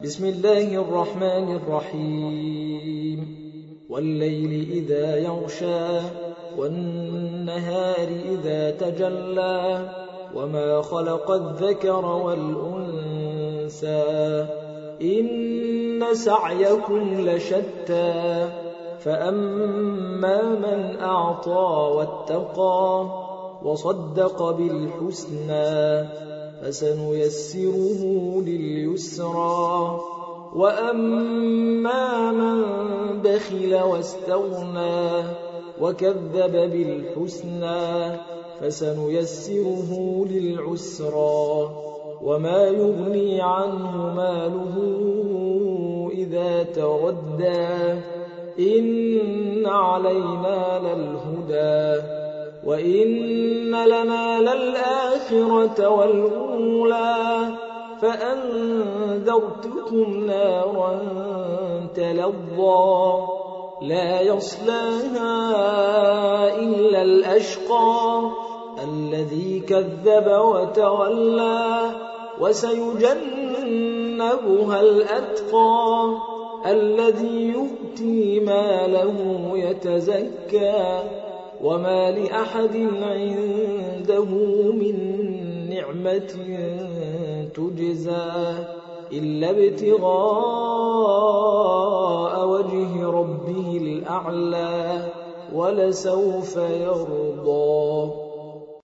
بسم الله الرحمن الرحيم والليل إذا يغشى والنهار إذا تجلى وما خلق الذكر والأنثى إن سعيكم لشتى فأما من أعطى واتقى وصدق بالحسنى فسنيسره لليسرى وأما من بخل واستغنى وكذب بالحسنى فسنيسره للعسرى وما يغني عنه ماله إذا تردى إن علينا للهدى وإن لنا للآخرة والأولى فأنذرتكم نارا تلظى لا يصلاها إلا الأشقى الذي كذب وتولى وسيجنبها الأتقى الذي يؤتي ماله يتزكى وما لأحد عنده من نعمة تجزى إلا ابتغاء وجه ربه الأعلى ولسوف يرضى.